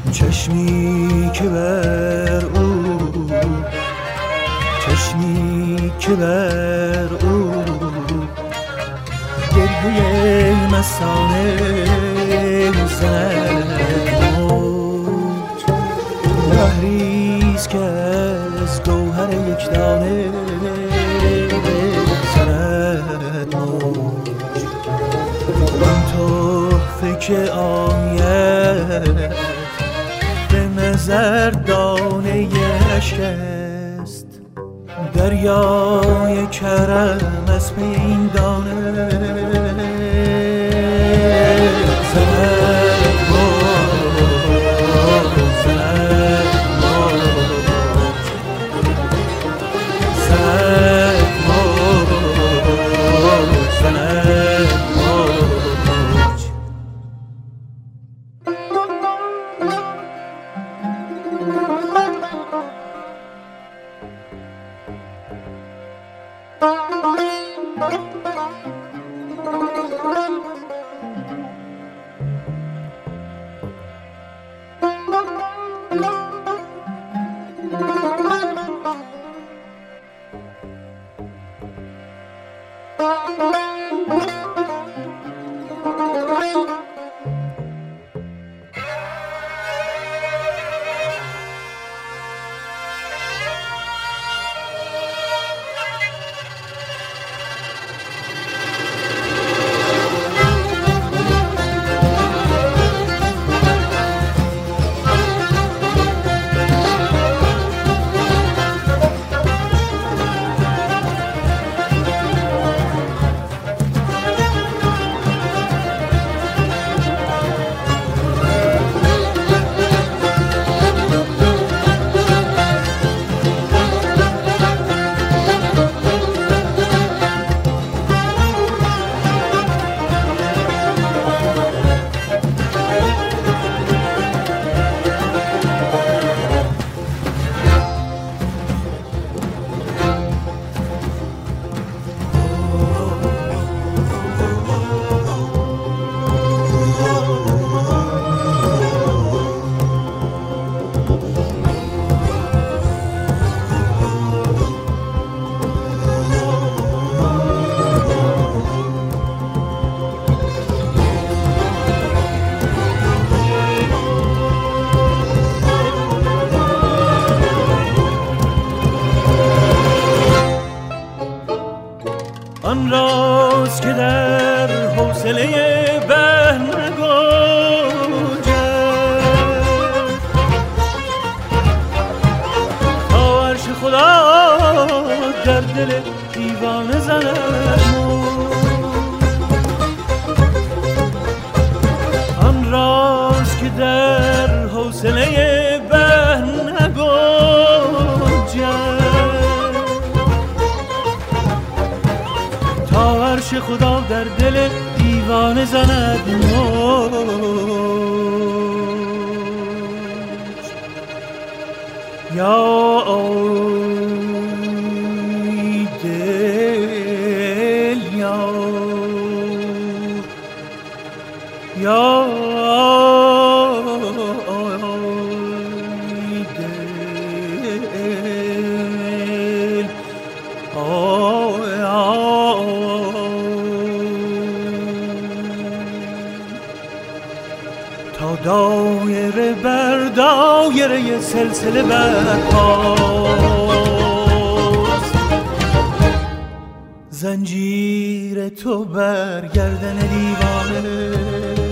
چشمی که بر او، چشمی که بر او گریه مستانه زند موج، بحریست که از گوهر یک دانه زند موج. آن تحفه که آید به نظر دانه اشکست، دریای کرم از پی این دانه زند موج، زند موج، زند موج، زند موج. آن راز که در حوصله بحر نگنجد، تا عرش خدا در دل دیوانه زند آن راز که در حوصله بحر نگنجد، عرش خدا در دل دیوانه زند موج. یا ای دل، یا تا دایره بر دایره سلسله برپاست، زنجیر تو بر گردن دیوانه